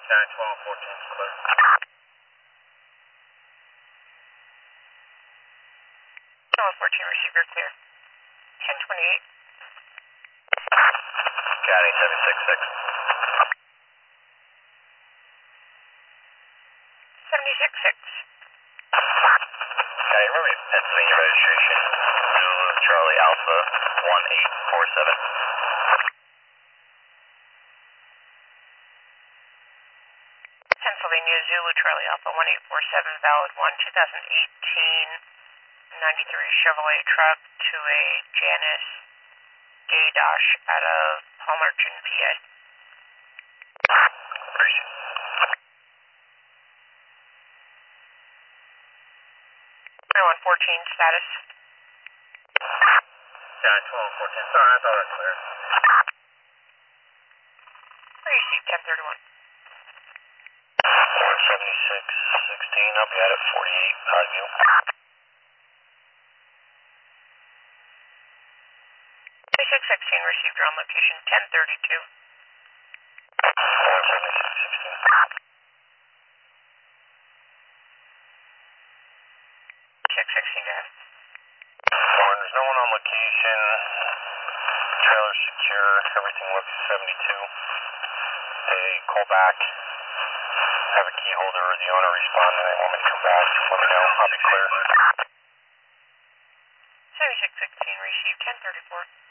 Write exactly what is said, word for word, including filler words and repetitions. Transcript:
nine twelve fourteen is clear. twelve fourteen receiver clear. ten twenty-eight. County seven six six. seventy-six six. County, remember your Pennsylvania registration. Zulu Charlie Alpha one eight four seven. Pennsylvania Zulu Charlie Alpha one eight four seven, valid one twenty eighteen ninety-three Chevrolet truck to a Janus Gaydosh out of Palmerton, P A. Appreciate it. nine one fourteen status. nine twelve fourteen. Sorry, I thought I cleared. Receive ten thirty-one. one seventy-six sixteen, I'll be at it forty-eight, high view. twenty-six sixteen received your on location ten thirty-two. one seventy-six sixteen. six sixteen to have. Warren, there's no one on location. Trailer's secure. Everything looks seventy-two. They call back. Have a key holder or the owner respond and they want me to come back. Let me know. I'll be clear. seventy-six sixteen received ten thirty-four.